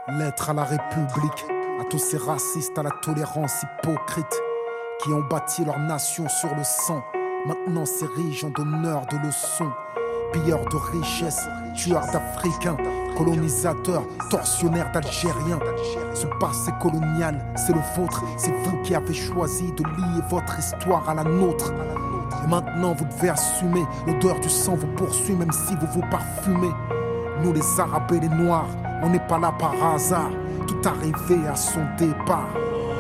Lettre à la République, à tous ces racistes, à la tolérance hypocrite qui ont bâti leur nation sur le sang. Maintenant s'érigent en donneurs de leçons, pilleurs de richesses, tueurs d'Africains, colonisateurs, tortionnaires d'Algériens. Ce passé colonial, c'est le vôtre, c'est vous qui avez choisi de lier votre histoire à la nôtre. Et maintenant vous devez assumer, l'odeur du sang vous poursuit même si vous vous parfumez. Nous les Arabes et les Noirs, on n'est pas là par hasard, tout arrivé à son départ.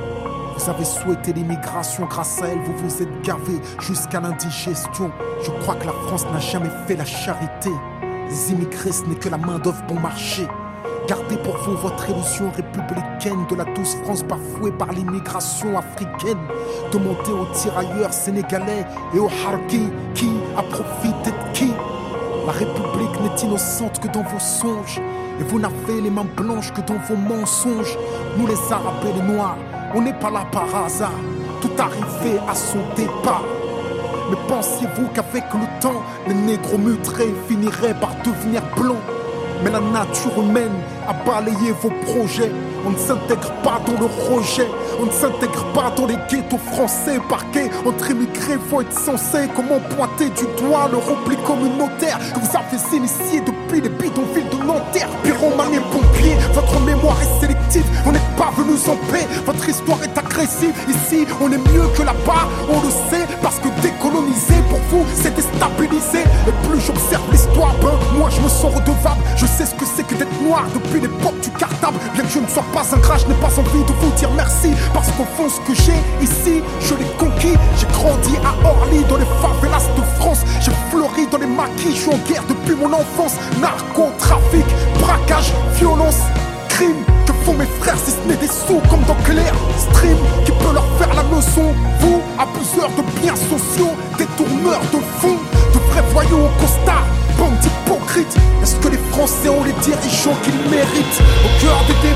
Vous avez souhaité l'immigration, grâce à elle vous vous êtes gavé jusqu'à l'indigestion. Je crois que la France n'a jamais fait la charité. Les immigrés ce n'est que la main d'œuvre bon marché. Gardez pour vous votre illusion républicaine de la douce France bafouée par l'immigration africaine. Demandez aux tirailleurs sénégalais et aux harkis qui a profité de qui. La République n'est innocente que dans vos songes, et vous n'avez les mains blanches que dans vos mensonges. Nous les Arabes et les Noirs, on n'est pas là par hasard, tout arrivé à son départ. Mais pensiez-vous qu'avec le temps, les négros mutrés finiraient par devenir blancs? Mais la nature humaine a balayé vos projets. On ne s'intègre pas dans le rejet, on ne s'intègre pas dans les ghettos français. Parqués entre immigrés, faut être censé. Comment pointer du doigt le repli communautaire que vous avez initié depuis les bidonvilles de Nanterre? Pyromane et pompier, votre mémoire est sélective. On n'est pas venus en paix, votre histoire est agressive. Ici, on est mieux que là-bas, on le sait. Parce que décoloniser pour vous, c'est déstabiliser. Et plus j'observe l'histoire, moi je me sens redevable. Je sais ce que c'est que d'être noir depuis l'époque du cartable. Bien que je ne sois pas ingrat, je n'ai pas envie de vous dire merci. Parce qu'au fond ce que j'ai ici, je l'ai conquis. J'ai grandi à Orly, dans les favelas de France. J'ai fleuri dans les maquis, je suis en guerre depuis mon enfance. Narcotrafic, braquage, violence, crime. Que font mes frères si ce n'est des sous comme dans Clair Stream? Qui peut leur faire la leçon? Vous, abuseurs de biens sociaux, détourneurs de fonds, de vrais voyous au costard, bande d'hypocrites. Est-ce que les Français ont les dirigeants qu'ils méritent? Au cœur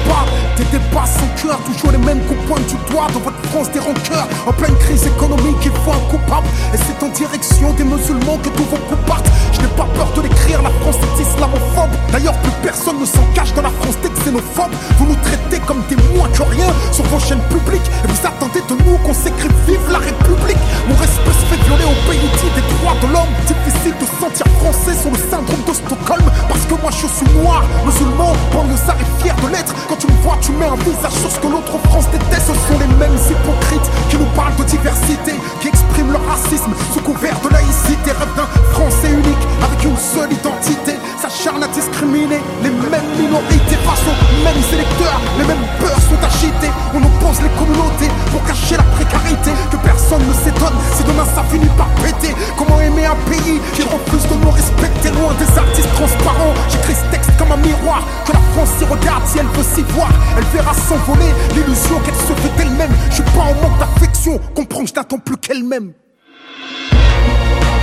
des débats sans cœur, toujours les mêmes qu'on pointe du doigt. Dans votre France des rancœurs, en pleine crise économique, il faut un coupable. Et c'est en direction des musulmans que tous vos coups partent. Je n'ai pas peur de l'écrire, la France est islamophobe. D'ailleurs plus personne ne s'en cache dans la France des xénophobes. Vous nous traitez comme des moins que rien sur vos chaînes publiques. Et vous attendez de nous qu'on s'écrive vive la République. Mon respect se fait violer au pays dit des droits de l'homme. Difficile de sentir français sur le syndrome de Stockholm. Parce que moi je suis noir, musulman, banlieusard et fier de l'être. Quand tu me vois tu mets un visage sur ce que l'autre France déteste. Ce sont les mêmes hypocrites qui nous parlent de diversité, qui expriment leur racisme sous couvert de laïcité. Rêve d'un français unique avec une seule identité, s'acharne à discriminer les mêmes minorités face aux mêmes électeurs. Les mêmes peurs sont agitées, on oppose les communautés pour cacher la précarité. Que personne ne s'étonne si demain ça finit par péter. Comment aimer un pays qui refuse de nous respecter? Loin des artistes transparents, j'écris ce texte comme un miroir. Que la France s'y regarde si elle veut s'y voir. Elle verra s'envoler l'illusion qu'elle se fait d'elle-même. Je suis pas en manque d'affection, comprends que je n'attends plus qu'elle-même.